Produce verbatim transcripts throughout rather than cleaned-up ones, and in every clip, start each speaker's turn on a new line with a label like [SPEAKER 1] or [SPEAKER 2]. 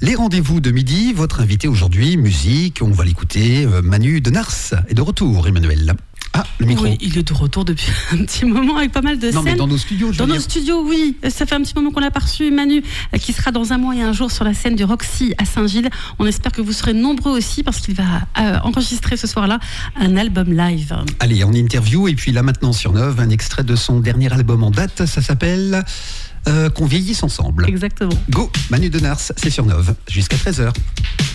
[SPEAKER 1] Les rendez-vous de midi, votre invité aujourd'hui, musique, on va l'écouter, euh, Manu Denars est de retour, Emmanuel. Ah, le micro.
[SPEAKER 2] Oui, il est de retour depuis un petit moment avec pas mal de
[SPEAKER 1] non,
[SPEAKER 2] scènes.
[SPEAKER 1] Mais dans nos studios, je
[SPEAKER 2] Dans
[SPEAKER 1] veux
[SPEAKER 2] nos
[SPEAKER 1] dire.
[SPEAKER 2] studios, oui. Ça fait un petit moment qu'on l'a pas reçu, Manu, qui sera dans un mois et un jour sur la scène du Roxy à Saint-Gilles. On espère que vous serez nombreux aussi parce qu'il va euh, enregistrer ce soir-là un album live.
[SPEAKER 1] Allez, en interview, et puis là maintenant sur Neuve, un extrait de son dernier album en date, ça s'appelle euh, Qu'on vieillisse ensemble.
[SPEAKER 2] Exactement.
[SPEAKER 1] Go, Manu Denars, c'est sur Neuve, jusqu'à treize heures.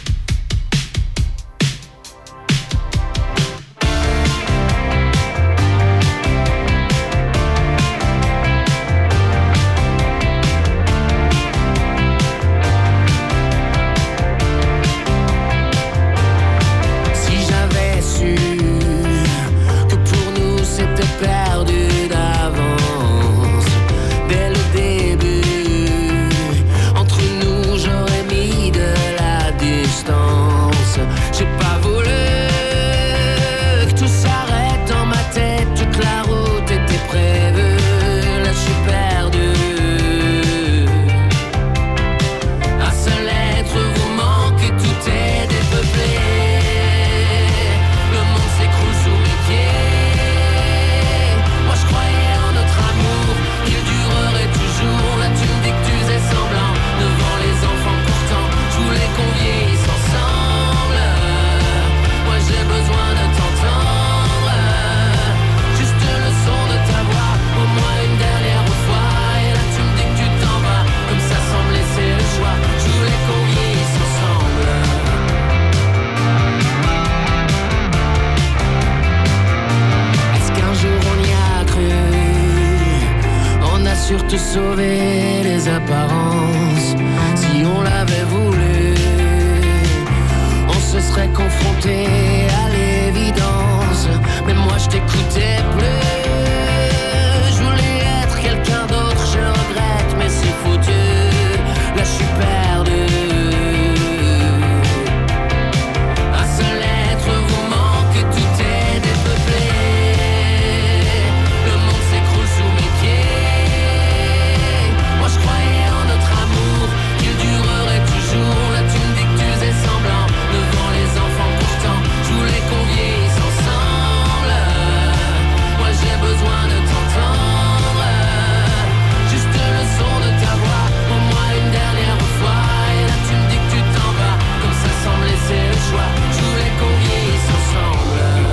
[SPEAKER 3] Surtout sauver les apparences. Si on l'avait voulu, on se serait confronté à l'évidence. Mais moi je t'écoutais plus. Je voulais être quelqu'un d'autre, je regrette, mais c'est foutu. Là je suis perdu. Un seul être vous manque, tout est dépeuplé. Le monde s'écroule sous mes pieds. Je croyais en notre amour, qu'il durerait toujours. Là tu me dis que tu faisais semblant devant les enfants, pourtant je voulais qu'on vieillisse ensemble. Moi j'ai besoin de t'entendre, juste le son de ta voix, au moins une dernière fois. Et là tu me dis que tu t'en vas, comme ça sans me laisser le choix. Je voulais qu'on vieillisse ensemble.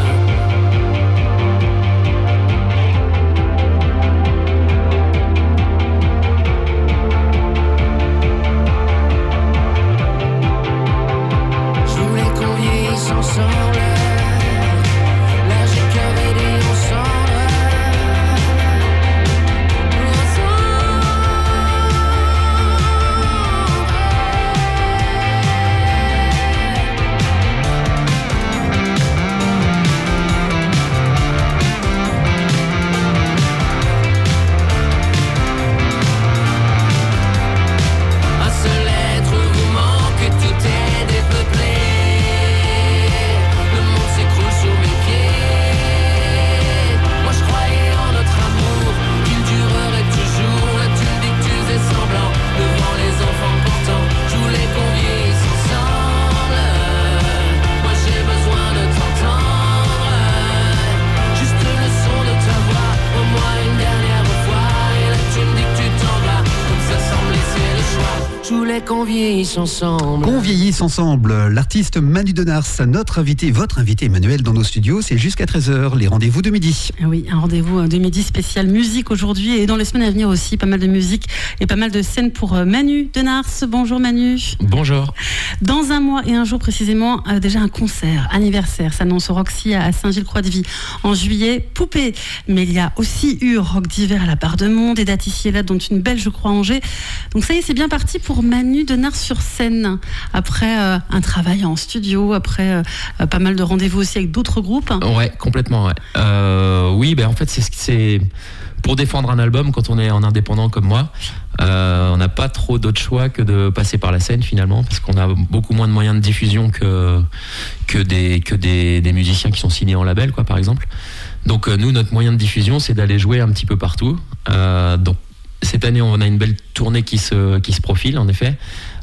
[SPEAKER 3] Ensemble, là j'ai cœur et dit ensemble, un seul être vous manque, tout est dépeuplé. Qu'on vieillisse ensemble.
[SPEAKER 1] Qu'on vieillisse ensemble. L'artiste Manu Denars, notre invité, votre invité Emmanuel dans nos studios, c'est jusqu'à treize heures, les rendez-vous de midi.
[SPEAKER 2] Oui, un rendez-vous de midi spécial musique aujourd'hui et dans les semaines à venir aussi, pas mal de musique et pas mal de scènes pour Manu Denars. Bonjour Manu.
[SPEAKER 4] Bonjour.
[SPEAKER 2] Dans un mois et un jour précisément, euh, déjà un concert anniversaire s'annonce au Roxy à Saint-Gilles-Croix-de-Vie en juillet. Poupée, mais il y a aussi eu Rock d'hiver à la Barre de Monde et dates ici et là, dont une belle je crois Angers. Donc ça y est, c'est bien parti pour Manu Denars sur scène, après euh, un travail en studio, après euh, pas mal de rendez-vous aussi avec d'autres groupes.
[SPEAKER 4] Ouais, complètement, ouais. Euh, oui, ben en fait, c'est, c'est pour défendre un album, quand on est en indépendant comme moi, euh, on n'a pas trop d'autre choix que de passer par la scène finalement, parce qu'on a beaucoup moins de moyens de diffusion que, que, des, que des, des musiciens qui sont signés en label, quoi, par exemple. Donc euh, nous, notre moyen de diffusion, c'est d'aller jouer un petit peu partout. Euh, donc cette année, on a une belle tournée qui se, qui se profile, en effet.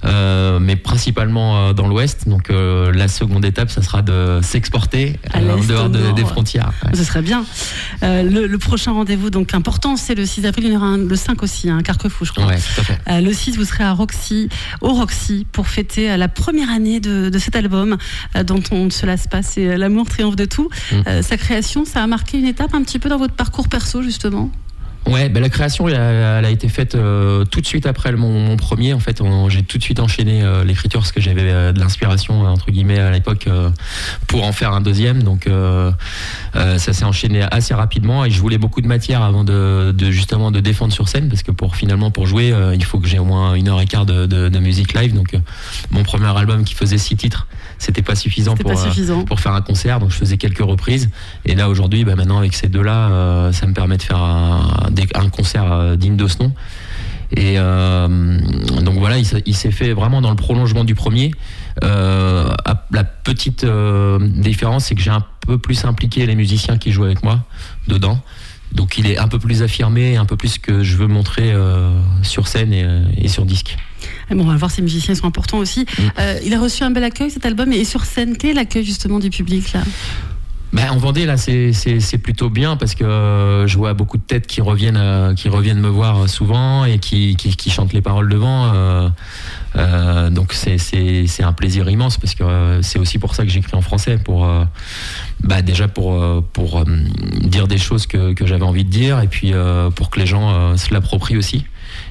[SPEAKER 4] euh, mais principalement euh, dans l'Ouest. Donc euh, la seconde étape, ça sera de s'exporter euh, en dehors de, des frontières. Ouais.
[SPEAKER 2] Ce serait bien. Euh, le, le prochain rendez-vous, donc important, c'est le six avril. Il y en aura un, le cinq aussi, un hein, Carquefou, je crois.
[SPEAKER 4] Ouais, tout à fait.
[SPEAKER 2] Euh, le six, vous serez à Roxy, au Roxy, pour fêter euh, la première année de, de cet album euh, dont on ne se lasse pas. C'est euh, L'amour triomphe de tout. Mmh. Euh, sa création, ça a marqué une étape un petit peu dans votre parcours perso, justement.
[SPEAKER 4] Ouais, ben la création, elle a, elle a été faite euh, tout de suite après mon, mon premier. En fait, on, j'ai tout de suite enchaîné euh, l'écriture parce que j'avais euh, de l'inspiration entre guillemets à l'époque euh, pour en faire un deuxième. Donc, euh, euh, ça s'est enchaîné assez rapidement et je voulais beaucoup de matière avant de, de justement de défendre sur scène parce que pour finalement pour jouer, euh, il faut que j'ai au moins une heure et quart de, de, de musique live. Donc, euh, mon premier album qui faisait six titres, c'était pas suffisant,
[SPEAKER 2] c'était
[SPEAKER 4] pour,
[SPEAKER 2] pas suffisant.
[SPEAKER 4] Euh, pour faire un concert. Donc, je faisais quelques reprises. Et là aujourd'hui, bah, maintenant avec ces deux-là, euh, ça me permet de faire un un concert digne de ce nom. Et euh, donc voilà, il, il s'est fait vraiment dans le prolongement du premier. Euh, la petite euh, différence, c'est que j'ai un peu plus impliqué les musiciens qui jouent avec moi dedans. Donc il est un peu plus affirmé, un peu plus ce que je veux montrer euh, sur scène et, et sur disque.
[SPEAKER 2] Et bon, on va le voir, ces musiciens sont importants aussi. Mmh. Euh, il a reçu un bel accueil, cet album. Et sur scène, quel est l'accueil justement du public là ?
[SPEAKER 4] Ben, en Vendée, là, c'est, c'est, c'est plutôt bien parce que euh, je vois beaucoup de têtes qui reviennent, euh, qui reviennent me voir souvent et qui, qui, qui chantent les paroles devant. Euh, euh, donc c'est, c'est, c'est un plaisir immense parce que euh, c'est aussi pour ça que j'écris en français, pour euh, bah, déjà pour, euh, pour euh, dire des choses que, que j'avais envie de dire et puis euh, pour que les gens euh, se l'approprient aussi.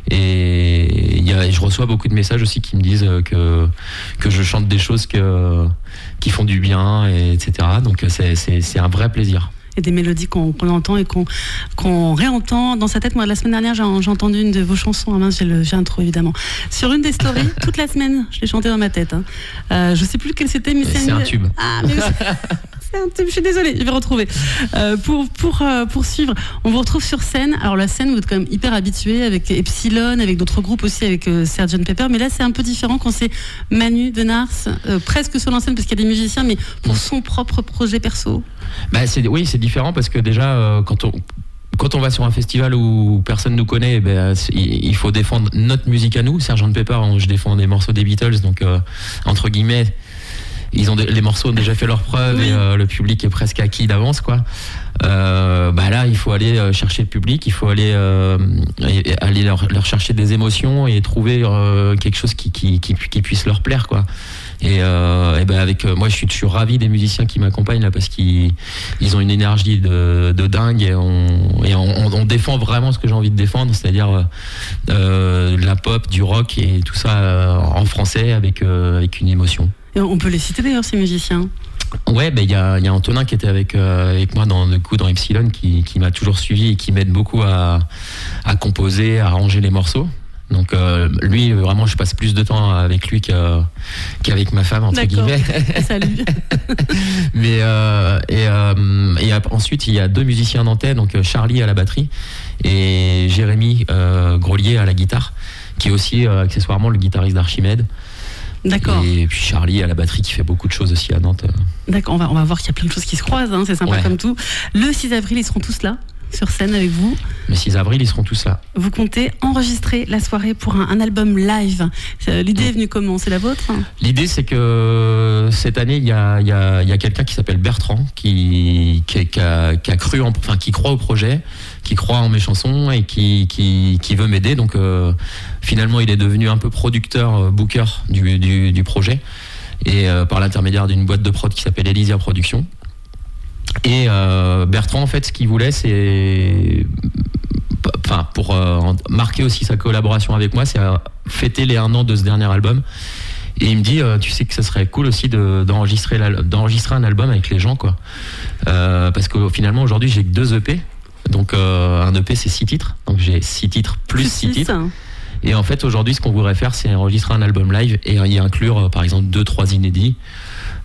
[SPEAKER 4] Et y a, je reçois beaucoup de messages aussi qui me disent que, que je chante des choses que, qui font du bien, et etc. Donc c'est, c'est, c'est un vrai plaisir.
[SPEAKER 2] Et des mélodies qu'on, qu'on entend et qu'on, qu'on réentend dans sa tête. Moi, la semaine dernière, j'ai, j'ai entendu une de vos chansons. Ah mince, j'ai, le, j'ai un trou, évidemment. Sur une des stories, toute la semaine, je l'ai chantée dans ma tête. Hein. Euh, je sais plus quelle c'était, mais c'est,
[SPEAKER 4] c'est un tube.
[SPEAKER 2] Ah, mais c'est un tube, je suis désolée, je vais retrouver. Euh, pour pour euh, poursuivre, on vous retrouve sur scène. Alors la scène, vous êtes quand même hyper habitué avec Epsilon, avec d'autres groupes aussi, avec euh, sergeant Pepper. Mais là, c'est un peu différent quand c'est Manu de Nars, euh, presque seul en scène parce qu'il y a des musiciens, mais pour son propre projet perso.
[SPEAKER 4] Bah, c'est, oui, c'est différent parce que déjà, euh, quand on quand on va sur un festival où personne nous connaît, ben, il faut défendre notre musique à nous. sergeant Pepper, je défends des morceaux des Beatles, donc euh, entre guillemets, ils ont des, les morceaux ont déjà fait leurs preuves oui. et euh, le public est presque acquis d'avance, quoi. Euh, bah là, il faut aller euh, chercher le public, il faut aller euh, aller leur, leur chercher des émotions et trouver euh, quelque chose qui, qui, qui, qui puisse leur plaire, quoi. Et, euh, et ben avec euh, moi, je suis, je suis ravi des musiciens qui m'accompagnent là parce qu'ils ils ont une énergie de, de dingue et on et on, on défend vraiment ce que j'ai envie de défendre, c'est-à-dire euh, de la pop, du rock et tout ça euh, en français avec euh, avec une émotion.
[SPEAKER 2] Et on peut les citer d'ailleurs, ces musiciens.
[SPEAKER 4] Ouais, ben il y a, y a Antonin qui était avec euh, avec moi dans le coup dans Epsilon, qui, qui m'a toujours suivi et qui m'aide beaucoup à à composer, à arranger les morceaux. Donc euh, lui, vraiment, je passe plus de temps avec lui que, qu'avec ma femme, entre
[SPEAKER 2] D'accord.
[SPEAKER 4] guillemets.
[SPEAKER 2] Salut.
[SPEAKER 4] Mais euh, et, euh, et ensuite, il y a deux musiciens nantais, donc Charlie à la batterie et Jérémy euh, Grolier à la guitare, qui est aussi euh, accessoirement le guitariste d'Archimède.
[SPEAKER 2] D'accord.
[SPEAKER 4] Et puis Charlie à la batterie qui fait beaucoup de choses aussi à Nantes.
[SPEAKER 2] D'accord, on va, on va voir qu'il y a plein de choses qui se croisent, hein, c'est sympa ouais. comme tout. Le six avril, ils seront tous là, sur scène avec vous.
[SPEAKER 4] Le six avril, ils seront tous là.
[SPEAKER 2] Vous comptez enregistrer la soirée pour un, un album live. L'idée est venue comment ? C'est la vôtre ?
[SPEAKER 4] L'idée, c'est que cette année, il y a, y a, y a quelqu'un qui s'appelle Bertrand, qui, qui, qui, a, qui a cru, en, enfin, qui croit au projet, qui croit en mes chansons et qui, qui, qui veut m'aider. Donc, euh, finalement, il est devenu un peu producteur, euh, booker du, du, du projet, et euh, par l'intermédiaire d'une boîte de prod qui s'appelle Elysia Productions. Et euh, Bertrand, en fait, ce qu'il voulait, c'est, enfin, pour euh, marquer aussi sa collaboration avec moi, c'est euh, fêter les un an de ce dernier album. Et il me dit, euh, tu sais que ça serait cool aussi de, d'enregistrer, d'enregistrer un album avec les gens, quoi. Euh, parce que finalement, aujourd'hui, j'ai que deux E P. Donc, euh, un E P, c'est six titres. Donc, j'ai six titres plus, plus six titres. Et en fait, aujourd'hui, ce qu'on voudrait faire, c'est enregistrer un album live et y inclure, euh, par exemple, deux, trois inédits.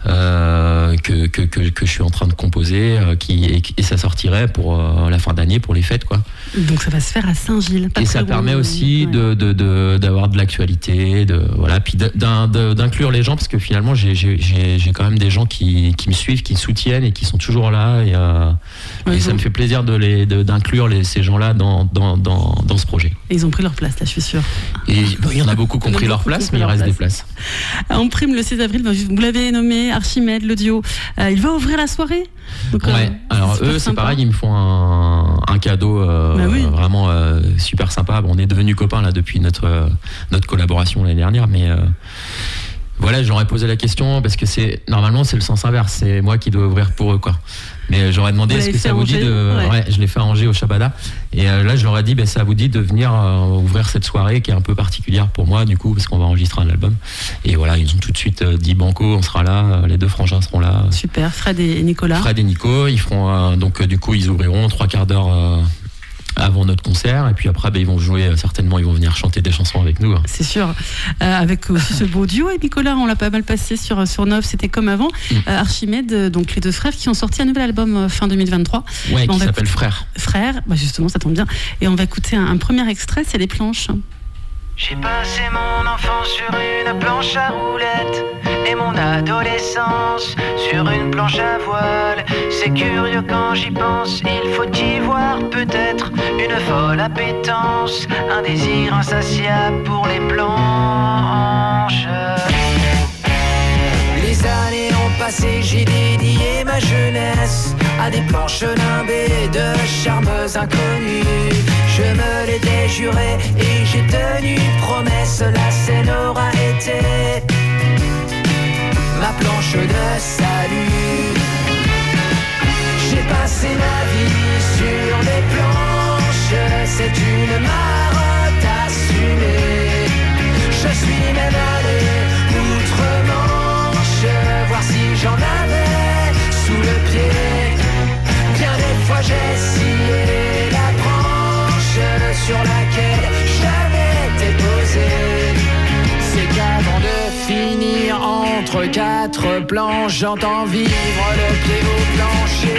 [SPEAKER 4] euh, que, que, que, que je suis en train de composer, euh, qui, et, et ça sortirait pour euh, la fin d'année, pour les fêtes, quoi.
[SPEAKER 2] Donc ça va se faire à Saint-Gilles.
[SPEAKER 4] Et ça permet loin, aussi ouais. de, de, de, d'avoir de l'actualité, de, voilà, puis d'un, de, d'inclure les gens, parce que finalement j'ai, j'ai, j'ai quand même des gens qui, qui me suivent, qui me soutiennent et qui sont toujours là. Et, euh, ouais, et ça ont... me fait plaisir de les, de, d'inclure les, ces gens-là dans, dans, dans, dans ce projet.
[SPEAKER 2] Et ils ont pris leur place, là, je suis sûre.
[SPEAKER 4] Et bon, il y en a beaucoup qui ont pris leur place, mais il reste place. des places.
[SPEAKER 2] En prime, le six avril, vous l'avez nommé, Archimède, l'audio. Euh, il va ouvrir la soirée. Donc,
[SPEAKER 4] ouais,
[SPEAKER 2] euh,
[SPEAKER 4] alors eux, c'est sympa. Pareil, ils me font un, un cadeau euh, bah oui. vraiment euh, super sympa. Bon, on est devenus copains là depuis notre, euh, notre collaboration l'année dernière, mais euh, voilà, j'aurais posé la question parce que c'est normalement c'est le sens inverse, c'est moi qui dois ouvrir pour eux, quoi. Mais j'aurais demandé est-ce que ça vous dit de ouais. ouais, je l'ai fait à Angers au Shabada et euh, là je leur ai dit ben, ça vous dit de venir euh, ouvrir cette soirée qui est un peu particulière pour moi du coup parce qu'on va enregistrer un album et voilà ils ont tout de suite euh, dit banco on sera là, euh, les deux frangins seront là.
[SPEAKER 2] Super, Fred et Nicolas.
[SPEAKER 4] Fred et Nico, ils feront euh, donc euh, du coup ils ouvriront trois quarts d'heure euh, avant notre concert et puis après ben, ils vont jouer euh, certainement ils vont venir chanter des chansons avec nous hein.
[SPEAKER 2] C'est sûr euh, avec aussi ce beau duo et Nicolas on l'a pas mal passé sur, sur Nov c'était comme avant mm. euh, Archimède donc les deux frères qui ont sorti un nouvel album euh, fin deux mille vingt-trois
[SPEAKER 4] ouais, qui s'appelle
[SPEAKER 2] écouter...
[SPEAKER 4] Frères
[SPEAKER 2] Frères bah justement ça tombe bien et on va écouter un, un premier extrait c'est Les Planches.
[SPEAKER 5] J'ai passé mon enfance sur une planche à roulettes et mon adolescence sur une planche à voile. C'est curieux quand j'y pense, il faut y voir peut-être une folle appétence, un désir insatiable pour les planches. Les années ont passé, j'ai dédié ma jeunesse à des planches nimbées de charmeuses inconnues. Je me l'étais juré et j'ai tenu promesse, la scène aura été ma planche de salut. J'ai passé ma vie sur des planches, c'est une marotte assumée. Je suis même allé outre-Manche, voir si j'en avais sous le pied. Bien des fois j'ai scié la branche sur laquelle j'avais été posé. C'est qu'avant de finir entre quatre planches, j'entends vivre le pied au plancher.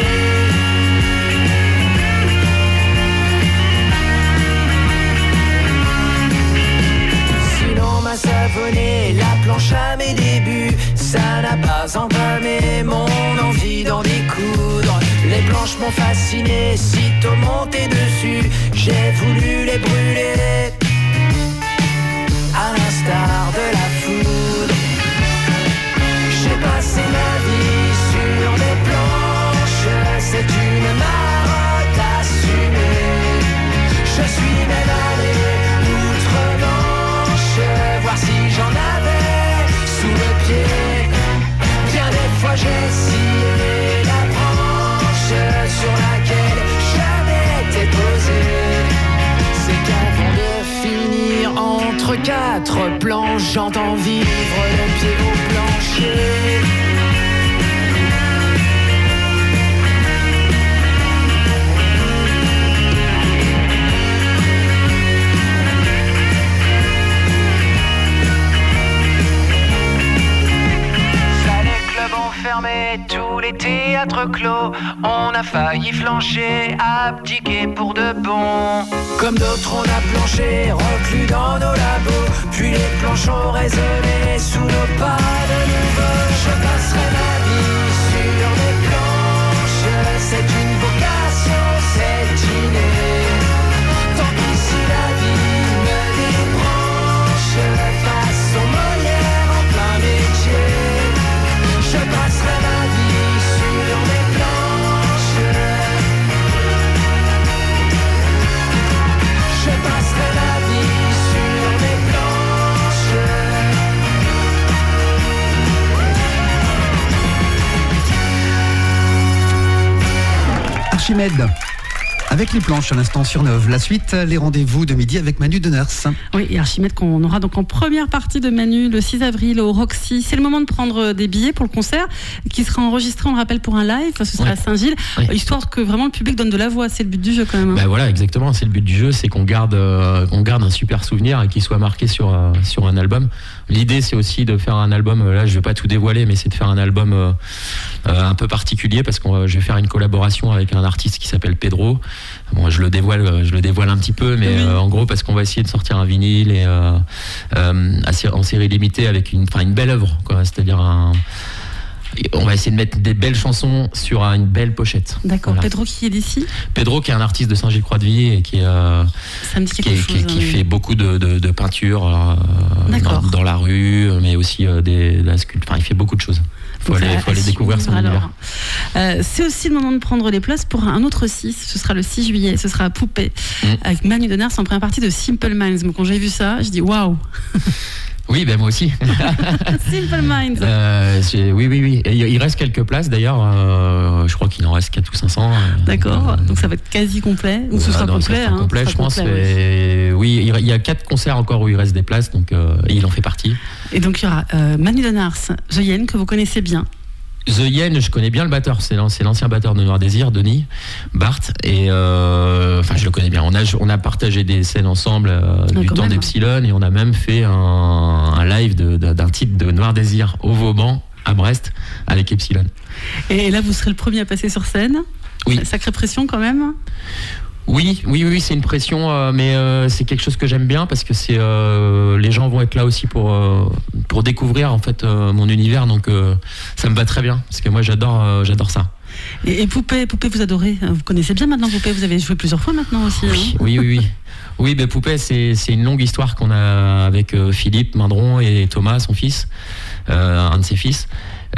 [SPEAKER 5] Si l'on m'a savonné la planche à mes débuts, ça n'a pas entamé mon envie d'en découdre. Les planches m'ont fasciné, sitôt monté dessus, j'ai voulu les brûler à l'instar de la foudre. J'ai passé ma vie sur des planches, c'est une marotte assumée. Je suis même allé outre-Manche, voir si j'en avais sous le pied. Bien des fois j'ai scié la branche sur laquelle j'avais été posé. C'est qu'avant de finir entre quatre planches, j'entends vivre le pied au plancher. Fermé, tous les théâtres clos, on a failli flancher, abdiquer pour de bon. Comme d'autres on a planché, reclus dans nos labos, puis les planches ont résonné sous nos pas de nouveau. Je passerai ma vie sur des planches, c'est une vocation, c'est inné. Tant pis si la vie me débranche, façon Molière en plein métier. Je passerai ma vie sur des planches. Je passerai ma vie sur des planches.
[SPEAKER 1] Archimède. Avec les planches à l'instant sur Nov. La suite, les rendez-vous de midi avec Manu Deners.
[SPEAKER 2] Oui, et Archimède qu'on aura donc en première partie de Manu le six avril au Roxy. C'est le moment de prendre des billets pour le concert qui sera enregistré, on le rappelle, pour un live. Ce sera ouais. à Saint-Gilles, ouais. histoire que vraiment le public donne de la voix. C'est le but du jeu quand même. Hein.
[SPEAKER 4] Bah voilà, exactement. C'est le but du jeu, c'est qu'on garde, euh, qu'on garde un super souvenir et qu'il soit marqué sur, euh, sur un album. L'idée, c'est aussi de faire un album. Là, je vais pas tout dévoiler, mais c'est de faire un album euh, euh, un peu particulier parce que je vais faire une collaboration avec un artiste qui s'appelle Pedro. Bon, je le dévoile, je le dévoile un petit peu, mais oui. euh, en gros, parce qu'on va essayer de sortir un vinyle et euh, euh, en série limitée avec une, enfin, une belle œuvre, quoi. C'est-à-dire un. On va essayer de mettre des belles chansons sur une belle pochette.
[SPEAKER 2] D'accord.
[SPEAKER 4] Voilà.
[SPEAKER 2] Pedro qui est d'ici ?
[SPEAKER 4] Pedro qui est un artiste de Saint-Gilles-Croix-de-Vie et qui, euh,
[SPEAKER 2] Ça me dit
[SPEAKER 4] qui,
[SPEAKER 2] quelque
[SPEAKER 4] qui,
[SPEAKER 2] chose,
[SPEAKER 4] qui
[SPEAKER 2] hein,
[SPEAKER 4] fait
[SPEAKER 2] oui.
[SPEAKER 4] beaucoup de, de, de peinture euh, dans, dans la rue, mais aussi euh, des, de la sculpture. Enfin, il fait beaucoup de choses. Il faut, aller, faut aller découvrir son univers.
[SPEAKER 2] Euh, c'est aussi le moment de prendre les places pour un autre six. Ce sera le six juillet. Ce sera à Poupée mmh. avec Manu de Nars en première partie de Simple Minds. Donc, quand j'ai vu ça, je dis waouh.
[SPEAKER 4] Oui, ben moi aussi.
[SPEAKER 2] Simple Minds.
[SPEAKER 4] Euh, oui, oui, oui. Et il reste quelques places d'ailleurs. Euh, je crois qu'il en reste quatre ou cinq cents.
[SPEAKER 2] D'accord. Euh, Donc ça va être quasi complet. Ou ce euh, sera non, complet.
[SPEAKER 4] Ça sera
[SPEAKER 2] hein,
[SPEAKER 4] complet,
[SPEAKER 2] sera
[SPEAKER 4] je pense.
[SPEAKER 2] Complet,
[SPEAKER 4] et... Oui, il y a quatre concerts encore où il reste des places, donc euh, et il en fait partie.
[SPEAKER 2] Et donc il y aura euh, Manu de Nars, The Yen, que vous connaissez bien.
[SPEAKER 4] The Yen, je connais bien le batteur, c'est l'ancien batteur de Noir Désir, Denis Barthes, et euh, enfin je le connais bien. On a, on a partagé des scènes ensemble euh, ah, du temps d'Epsilon, et on a même fait un, un live de, de, d'un titre de Noir Désir au Vauban, à Brest, avec Epsilon.
[SPEAKER 2] Et là, vous serez le premier à passer sur scène.
[SPEAKER 4] Oui.
[SPEAKER 2] Sacrée pression quand même.
[SPEAKER 4] Oui, oui, oui, c'est une pression, euh, mais euh, c'est quelque chose que j'aime bien parce que c'est euh, les gens vont être là aussi pour euh, pour découvrir en fait euh, mon univers, donc euh, ça me va très bien parce que moi j'adore euh, j'adore ça.
[SPEAKER 2] Et, et Poupée, Poupée, vous adorez, vous connaissez bien maintenant Poupée, vous avez joué plusieurs fois maintenant aussi.
[SPEAKER 4] Oui,
[SPEAKER 2] hein
[SPEAKER 4] oui, oui, oui. Oui, ben Poupée, c'est c'est une longue histoire qu'on a avec euh, Philippe Mindron et Thomas, son fils, euh, un de ses fils.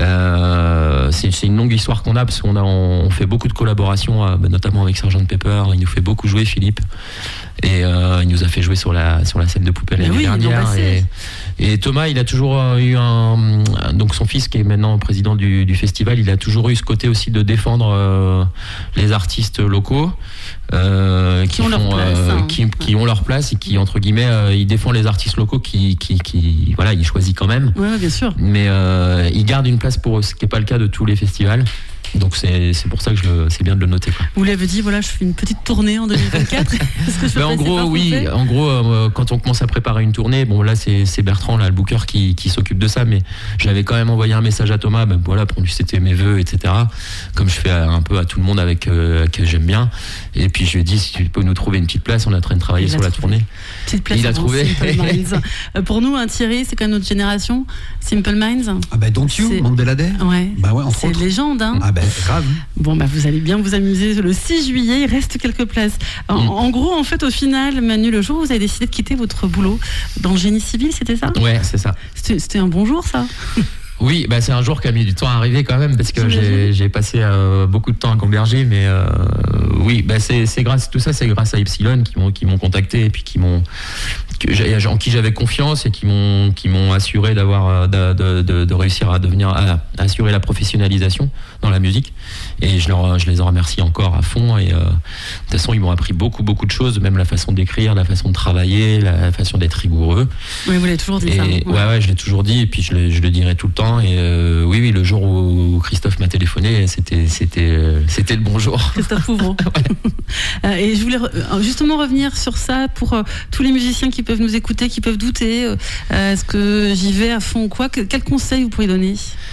[SPEAKER 4] Euh, c'est, c'est une longue histoire qu'on a parce qu'on a on fait beaucoup de collaborations, euh, notamment avec sergent Pepper. Il nous fait beaucoup jouer, Philippe, et euh, il nous a fait jouer sur la sur la scène de Poupée l'année
[SPEAKER 2] oui,
[SPEAKER 4] dernière. Et, et Thomas, il a toujours eu un donc son fils qui est maintenant président du, du festival, il a toujours eu ce côté aussi de défendre euh, les artistes locaux euh, qui, qui, ont font, place, euh, hein. qui, qui ont leur place et qui entre guillemets euh, il défend les artistes locaux qui qui, qui voilà il choisit quand même.
[SPEAKER 2] Oui, bien sûr.
[SPEAKER 4] Mais euh, il garde une place pour eux, ce qui n'est pas le cas de tous les festivals. Donc c'est, c'est pour ça que je le, c'est bien de le noter, quoi.
[SPEAKER 2] Vous l'avez dit, voilà, je fais une petite tournée en deux mille vingt-quatre. Est-ce que je peux
[SPEAKER 4] ben en gros, oui.
[SPEAKER 2] Poupée
[SPEAKER 4] en gros, euh, quand on commence à préparer une tournée, bon là c'est, c'est Bertrand, là, le booker, qui, qui s'occupe de ça, mais j'avais quand même envoyé un message à Thomas, ben voilà, pour lui c'était mes vœux, et cetera. Comme je fais un peu à tout le monde avec euh, que j'aime bien. Et puis je lui ai dit si tu peux nous trouver une petite place, on est en train de travailler il sur la trouvé. tournée.
[SPEAKER 2] Petite place.
[SPEAKER 4] Il a trouvé.
[SPEAKER 2] euh, pour nous, un Thierry, c'est quand même notre génération. Simple Minds.
[SPEAKER 1] Ah ben Don't You,
[SPEAKER 2] c'est...
[SPEAKER 1] Mandela-Day.
[SPEAKER 2] Ouais.
[SPEAKER 1] Bah ouais, entre
[SPEAKER 2] c'est
[SPEAKER 1] autres.
[SPEAKER 2] légende, hein.
[SPEAKER 1] Ah ben grave.
[SPEAKER 2] Bon, bah, vous allez bien vous amuser le six juillet, il reste quelques places. En, mmh. en gros, en fait, au final, Manu, le jour où vous avez décidé de quitter votre boulot dans le génie civil, c'était ça ?
[SPEAKER 4] Ouais, c'est ça.
[SPEAKER 2] C'était, c'était un bon jour, ça ?
[SPEAKER 4] Oui, bah c'est un jour qui a mis du temps à arriver quand même parce que j'ai, j'ai passé euh, beaucoup de temps à Gamberger, mais euh, oui, bah c'est, c'est grâce tout ça, c'est grâce à Epsilon qui m'ont qui m'ont contacté et puis qui m'ont que, en qui j'avais confiance et qui m'ont qui m'ont assuré d'avoir de, de, de, de réussir à devenir à, à assurer la professionnalisation dans la musique, et je leur je les en remercie encore à fond. Et euh, de toute façon ils m'ont appris beaucoup beaucoup de choses, même la façon d'écrire, la façon de travailler, la façon d'être rigoureux.
[SPEAKER 2] Oui, vous l'avez toujours dit.
[SPEAKER 4] Et,
[SPEAKER 2] ça.
[SPEAKER 4] Ouais. ouais ouais, je l'ai toujours dit et puis je le, je le dirai tout le temps. Et euh, oui oui, le jour où Christophe m'a téléphoné, c'était c'était c'était le bon jour.
[SPEAKER 2] Christophe Pouvreau. Ouais. Et je voulais justement revenir sur ça pour euh, tous les musiciens qui peuvent nous écouter, qui peuvent douter. Euh, est-ce que j'y vais à fond ou quoi ? Quel conseil vous pourriez donner ?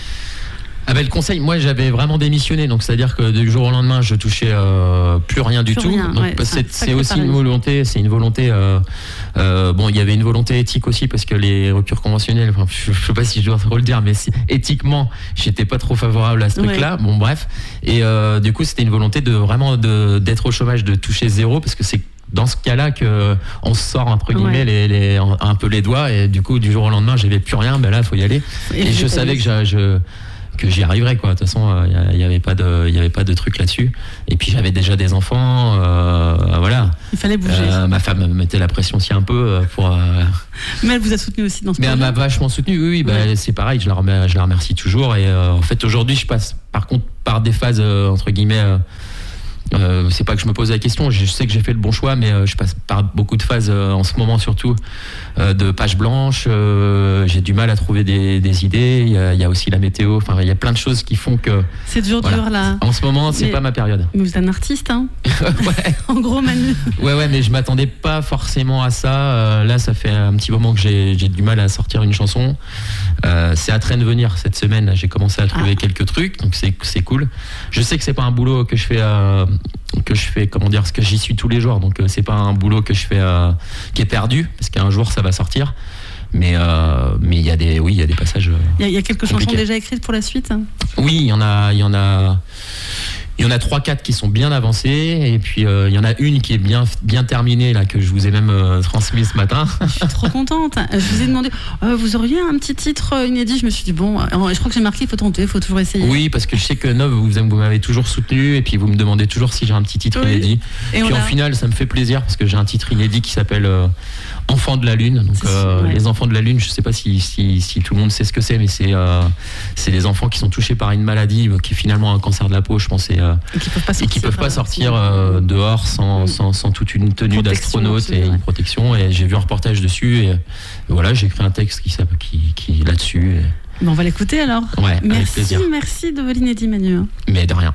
[SPEAKER 4] Ah ben le conseil, moi j'avais vraiment démissionné, donc c'est-à-dire que du jour au lendemain je touchais euh, plus rien du
[SPEAKER 2] plus
[SPEAKER 4] tout.
[SPEAKER 2] Rien,
[SPEAKER 4] donc
[SPEAKER 2] ouais,
[SPEAKER 4] c'est,
[SPEAKER 2] ça,
[SPEAKER 4] c'est aussi une volonté, c'est une volonté. Euh, euh, bon, il y avait une volonté éthique aussi parce que les ruptures conventionnelles, enfin, je, je sais pas si je dois trop le dire, mais si, éthiquement j'étais pas trop favorable à ce ouais. truc-là. Bon bref, et euh, du coup c'était une volonté de vraiment de, d'être au chômage, de toucher zéro, parce que c'est dans ce cas-là que on se sort entre guillemets ouais. les, les, un peu les doigts, et du coup du jour au lendemain j'avais plus rien. Ben là faut y aller. Et, et je savais que je, je que j'y arriverais, quoi. De toute façon, il euh, y, y avait pas de, il y avait pas de truc là-dessus. Et puis j'avais déjà des enfants, euh, voilà.
[SPEAKER 2] Il fallait bouger.
[SPEAKER 4] Euh, ma femme me mettait la pression aussi un peu pour. Euh...
[SPEAKER 2] Mais elle vous a soutenu aussi dans ce.
[SPEAKER 4] Mais elle m'a vachement soutenu. Oui, oui. Bah, ouais. C'est pareil. Je la remercie, je la remercie toujours. Et euh, en fait, aujourd'hui, je passe, par contre, par des phases euh, entre guillemets. Euh, Euh, c'est pas que je me pose la question, je sais que j'ai fait le bon choix, mais euh, je passe par beaucoup de phases euh, en ce moment surtout euh, de pages blanches. Euh, j'ai du mal à trouver des, des idées. Il y, a, il y a aussi la météo. Enfin, il y a plein de choses qui font que.
[SPEAKER 2] C'est dur,
[SPEAKER 4] voilà.
[SPEAKER 2] dur là.
[SPEAKER 4] En ce moment, c'est
[SPEAKER 2] mais,
[SPEAKER 4] pas ma période.
[SPEAKER 2] Mais vous êtes un artiste, hein.
[SPEAKER 4] Ouais.
[SPEAKER 2] En gros, Manu.
[SPEAKER 4] Ouais, ouais, mais je m'attendais pas forcément à ça. Euh, là, ça fait un petit moment que j'ai, j'ai du mal à sortir une chanson. Euh, c'est à train de venir cette semaine. Là, j'ai commencé à trouver ah. quelques trucs, donc c'est, c'est cool. Je sais que c'est pas un boulot que je fais. Euh, que je fais comment dire, parce que j'y suis tous les jours, donc euh, c'est pas un boulot que je fais euh, qui est perdu, parce qu'un jour ça va sortir, mais euh, mais il y a des oui il y a des passages il
[SPEAKER 2] y, y a quelques
[SPEAKER 4] compliqués.
[SPEAKER 2] Chansons déjà écrites pour la suite?
[SPEAKER 4] Oui, il y en a il y en a il y en a trois quatre qui sont bien avancées, et puis il euh, y en a une qui est bien bien terminée là, que je vous ai même euh, transmise ce matin.
[SPEAKER 2] Je suis trop contente. Je vous ai demandé euh, vous auriez un petit titre inédit? Je me suis dit bon, je crois que j'ai marqué il faut tenter, il faut toujours essayer.
[SPEAKER 4] Oui, parce que je sais que Nov, vous, vous m'avez toujours soutenu, et puis vous me demandez toujours si j'ai un petit titre oui. inédit. Et puis en a... final ça me fait plaisir, parce que j'ai un titre inédit qui s'appelle euh, Enfants de la Lune. Donc euh, ouais. Les enfants de la Lune, je sais pas si, si, si tout le monde sait ce que c'est, mais c'est, euh, c'est des enfants qui sont touchés par une maladie qui est finalement un cancer de la peau, je pense, et, euh,
[SPEAKER 2] et qui peuvent pas sortir,
[SPEAKER 4] et qui peuvent pas sortir euh, dehors sans, sans, sans toute une tenue d'astronaute et une protection. Et j'ai vu un reportage dessus, et, et voilà, j'ai écrit un texte qui, qui, qui est là-dessus. Et...
[SPEAKER 2] Bon, on va l'écouter alors.
[SPEAKER 4] Ouais,
[SPEAKER 2] merci,
[SPEAKER 4] avec plaisir.
[SPEAKER 2] Merci de l'inédit, Manu.
[SPEAKER 4] Mais de rien.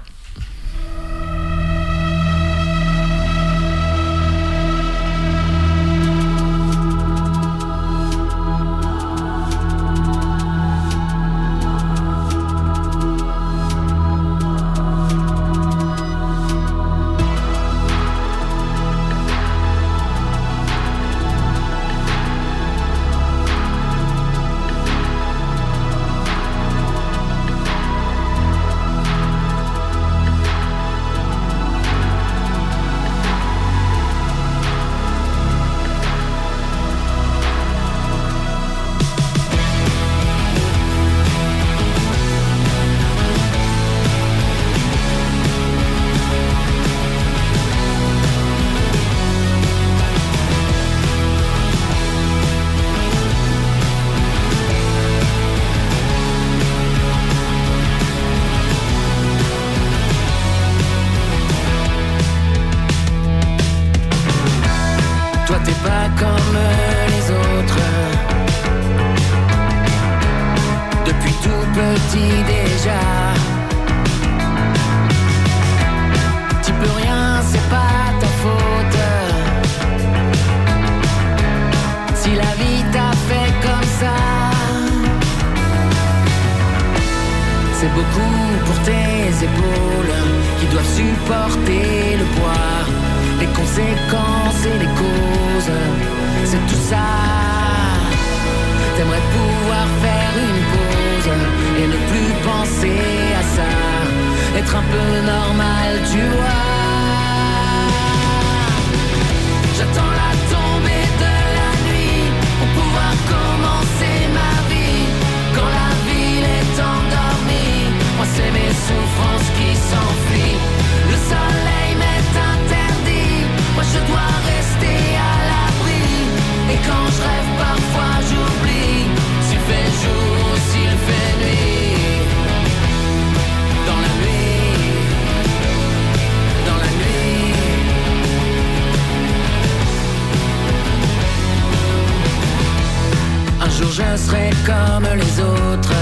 [SPEAKER 5] Je serai comme les autres.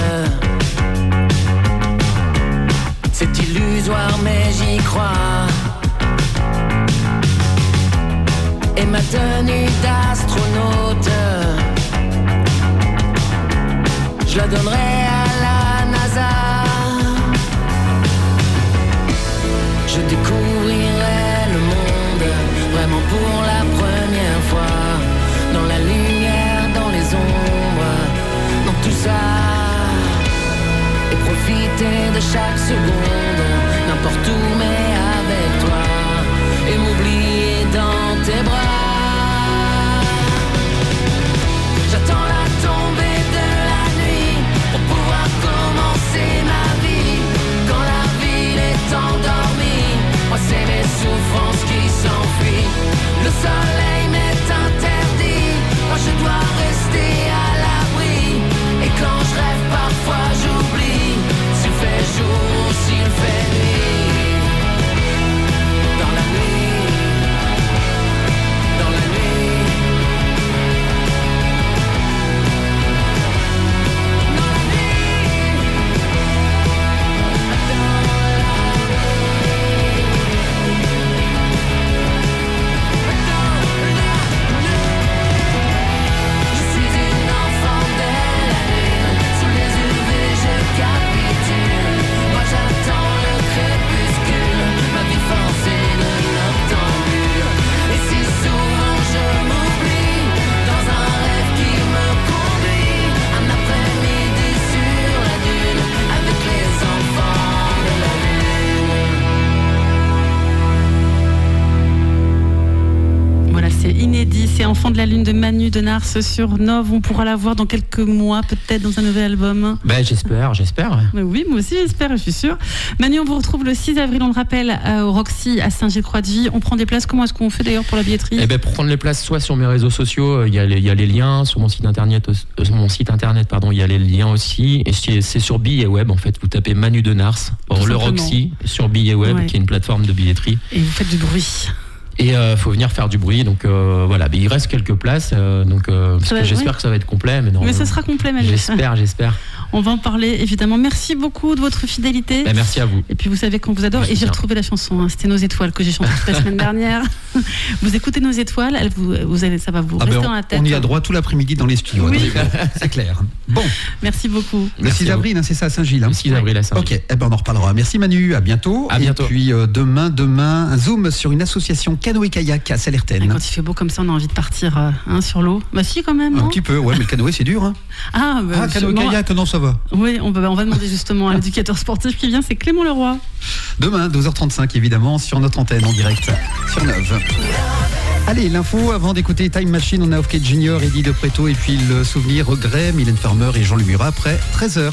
[SPEAKER 5] C'est illusoire mais j'y crois. Et ma tenue d'astronaute, je la donnerai à la NASA. Je découvrirai le monde vraiment pour la première fois. Dans la lumière, dans les ombres, dans tout ça. Et profiter de chaque seconde, n'importe où mais avec toi. Et m'oublier dans tes bras. J'attends la tombée de la nuit pour pouvoir commencer ma vie. Quand la ville est endormie, moi c'est mes souffrances qui s'enfuient. Le soleil m'est interdit, moi je dois rester à l'abri. Et quand je rêve parfois j'oublie s'il fait jour ou s'il fait nuit.
[SPEAKER 2] Enfant de la Lune de Manu de Nars sur Nov. On pourra la voir dans quelques mois, peut-être dans un nouvel album.
[SPEAKER 4] Ben, j'espère, j'espère.
[SPEAKER 2] Mais oui, moi aussi j'espère, je suis sûre. Manu, on vous retrouve le six avril, on le rappelle, au Roxy à Saint-Gilles-Croix-de-Vie. On prend des places. Comment est-ce qu'on fait d'ailleurs pour la billetterie?
[SPEAKER 4] Eh ben, pour prendre les places, soit sur mes réseaux sociaux, il y a les, il y a les liens, sur mon site internet, euh, sur mon site internet, pardon, il y a les liens aussi. Et c'est, c'est sur Billet Web, en fait. Vous tapez Manu de Nars, or, le Roxy, sur Billet Web, ouais. qui est une plateforme de billetterie.
[SPEAKER 2] Et vous faites du bruit.
[SPEAKER 4] Et il euh, faut venir faire du bruit, donc euh, voilà. Mais il reste quelques places, euh, donc euh, parce que j'espère oui. que ça va être complet. Mais, non,
[SPEAKER 2] mais ça
[SPEAKER 4] euh,
[SPEAKER 2] sera complet, Manu.
[SPEAKER 4] J'espère, j'espère.
[SPEAKER 2] On va en parler évidemment. Merci beaucoup de votre fidélité.
[SPEAKER 4] Ben, merci à vous.
[SPEAKER 2] Et puis vous savez qu'on vous adore.
[SPEAKER 4] Merci
[SPEAKER 2] et j'ai
[SPEAKER 4] bien.
[SPEAKER 2] retrouvé la chanson. Hein. C'était Nos Étoiles que j'ai chantée toute la semaine dernière. Vous écoutez Nos Étoiles, elle vous, vous allez, ça va vous ah rester
[SPEAKER 1] ben on,
[SPEAKER 2] dans la tête.
[SPEAKER 1] On y a droit tout l'après-midi dans les studios.
[SPEAKER 2] Oui.
[SPEAKER 1] C'est clair. Bon.
[SPEAKER 2] Merci beaucoup.
[SPEAKER 1] Le
[SPEAKER 4] merci
[SPEAKER 1] six avril, hein, c'est ça à Saint-Gilles. Hein.
[SPEAKER 4] Le six avril à Saint-Gilles.
[SPEAKER 1] Ok. Eh ben on en reparlera. Merci Manu. À bientôt.
[SPEAKER 4] À bientôt.
[SPEAKER 1] Et puis euh, demain, demain, un zoom sur une association canoë-kayak à Salertaine.
[SPEAKER 2] Quand il fait beau comme ça, on a envie de partir euh, hein, sur l'eau. Bah si, quand même.
[SPEAKER 1] Un
[SPEAKER 2] non
[SPEAKER 1] petit peu. Ouais, mais le canoë c'est dur. Hein.
[SPEAKER 2] Ah, bah,
[SPEAKER 1] ah canoë-kayak, non, ça va.
[SPEAKER 2] Oui, on va, on va demander justement à l'éducateur sportif qui vient, c'est Clément Leroy.
[SPEAKER 1] Demain, douze heures trente-cinq, évidemment, sur notre antenne en direct, sur Nov. Allez, l'info, avant d'écouter Time Machine, on a Off-Kate Junior, Eddie De Preto, et puis le souvenir, regret, Mylène Farmer et Jean Lemura après treize heures.